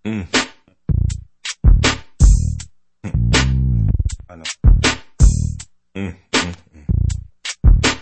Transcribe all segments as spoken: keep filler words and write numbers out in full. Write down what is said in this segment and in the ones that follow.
Mm. I know. Mm, mm, mm.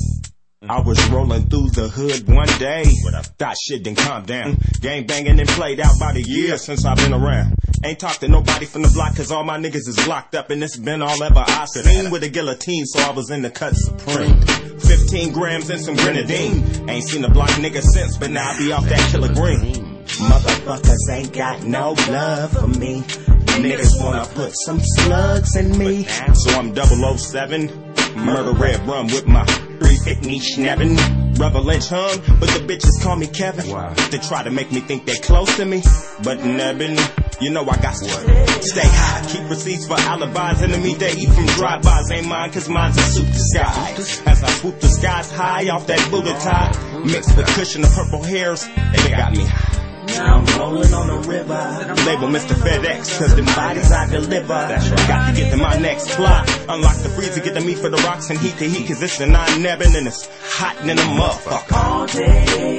I was rolling through the hood one day. Thought shit didn't calm down. Gang banging and played out about a year since I've been around. Ain't talked to nobody from the block cause all my niggas is locked up and it's been all ever I seen with a guillotine, so I was in the cut supreme. Fifteen grams and some grenadine. Ain't seen a block nigga since, but now I be off that killer green. Motherfuckers ain't got no love for me. Niggas wanna put some slugs in me. So I'm double oh seven, murder red rum with my three fifty schnapping. Brother Lynch hung, but the bitches call me Kevin. Wow. They try to make me think they close to me, but nebbin'. You know I got to stay high, keep receipts for alibis. Enemy they eat from drive-bys ain't mine cause mine's a suit disguise. As I swoop the skies high off that bullet tie, mixed with cushion of purple hairs, and they got me high. Now I'm rolling on the river. Label Mister FedEx, cause them bodies I deliver. That's right. Got to get to my next plot. Unlock the freezer, get the meat for the rocks and heat to heat, cause it's the nine nebbin' and it's hot in the motherfucker. All day,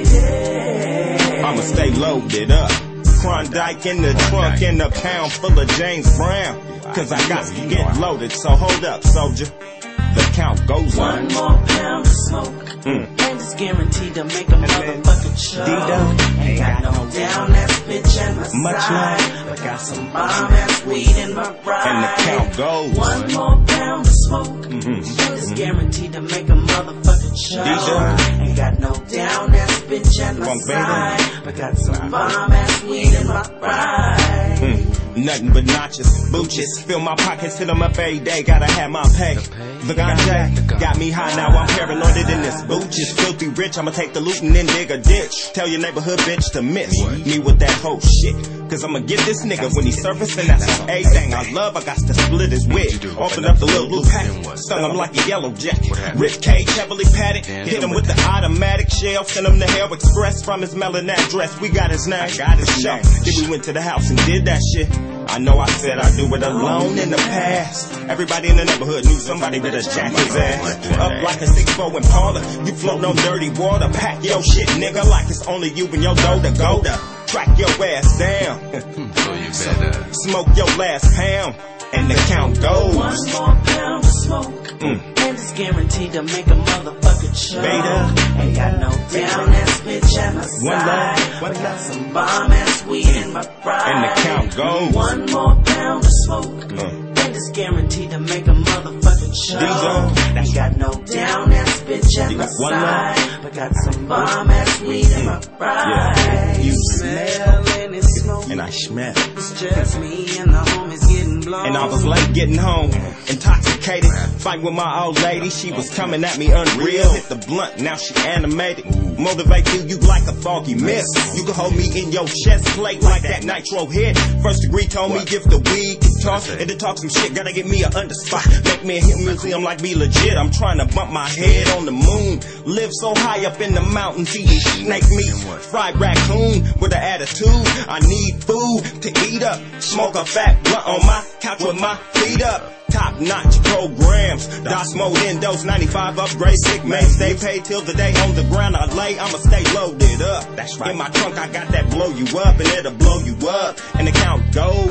day. I'ma stay loaded up. Klondike in the trunk and a pound full of James Brown. Cause I got to get loaded, so hold up, soldier. The count goes on. One more pound of smoke. Mm. And it's guaranteed to make a motherfucking show. Ain't got no down ass bitch in my Much side, but got some bomb ass weed in my ride. And the count goes. One more pound of smoke. Mm-hmm. And it's guaranteed to make a motherfucking show. Ain't got no down ass bitch in my Funk side, baby. but got some bomb ass weed in my ride. Mm. Nothing but notches, booches. Fill my pockets, hit them up every day. Gotta have my pay. The ganja got me high, now I'm paranoid in this booches. Filthy rich, I'ma take the loot and then dig a ditch. Tell your neighborhood bitch to miss me with that whole shit. Cause I'ma get this nigga when he's surfacing. That's everything I love, I got to split his wig. Open up the little blue pack, stung him like a yellow jacket. Rip cage heavily padded, hit him with the automatic shell. Send him the Hell Express from his mailing address. We got his name, got his show. Then we went to the house and did that shit. I know I said I'd do it alone in the past. Everybody in the neighborhood knew somebody better jack his ass. Up like a six four Impala, you float on dirty water. Pack your shit, nigga, like it's only you and your dough to go to. Track your ass down. So you better smoke your last pound, and the count goes. One more pound of smoke. Mm. And it's guaranteed to make a motherfucking show. Beta. Ain't got no down ass bitch at my side. One But got some bomb ass weed in my ride. And the count goes. One more pound of smoke. Mm. And it's guaranteed to make a motherfucking show. Ain't got no down ass bitch at You my got one side. But got some bomb ass weed in my ride. Yeah. You smell and it smoke. And I smell. It's just me and the homies getting blown. And I was late getting home, intoxicated. Fight with my old lady, she was coming at me unreal. Hit the blunt, now she animated. Motivate you, you like a foggy mist. You can hold me in your chest plate like that nitro hit. First degree told me if the weed can talk, and to talk some shit, gotta get me a underspot. Make me a hit museum like be legit. I'm trying to bump my head on the moon. Live so high up in the mountains, eating snake meat, fried raccoon with an attitude. I need food to eat up. Smoke a fat blunt on my couch with my feet up. Top notch programs, DOS mode Windows ninety-five upgrade, sick man, stay paid till the day on the ground I lay. I'ma stay loaded up. That's right. In my trunk I got that blow you up, and it'll blow you up, and the count goes.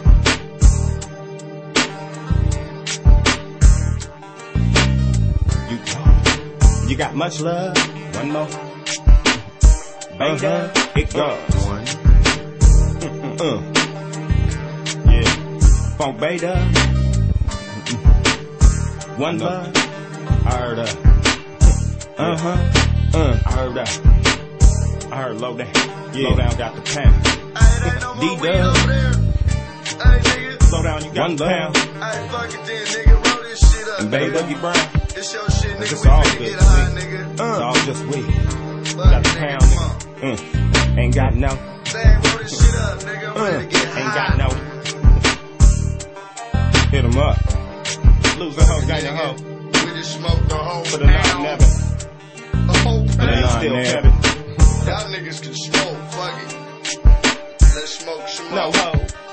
You, you got much love. One more. Beta, uh-huh. It goes. One. uh. Yeah. Funk beta. One love, I heard that. Uh huh, uh, I heard that. I heard low down, yeah. Low down got the pound. D Dub, slow down, you got one the pound. Ay, fuck it then, nigga, roll this shit up. And Baby Boogie Brown, it's your shit, nigga. It's We all finna good, get high, nigga. nigga. It's all just weed. Fuck Got the nigga, pound, come on. nigga. Uh, ain't got no. Bang, roll this shit up, nigga. I'm Uh, ready to get ain't high. got no. Hit 'em up. Lose a hoe, got your hoe. We just smoked the whole For the nine pound. never. The whole But ain't pound. still never. Kevin. Y'all niggas can smoke, fuck it. Let's smoke some No more. hoe.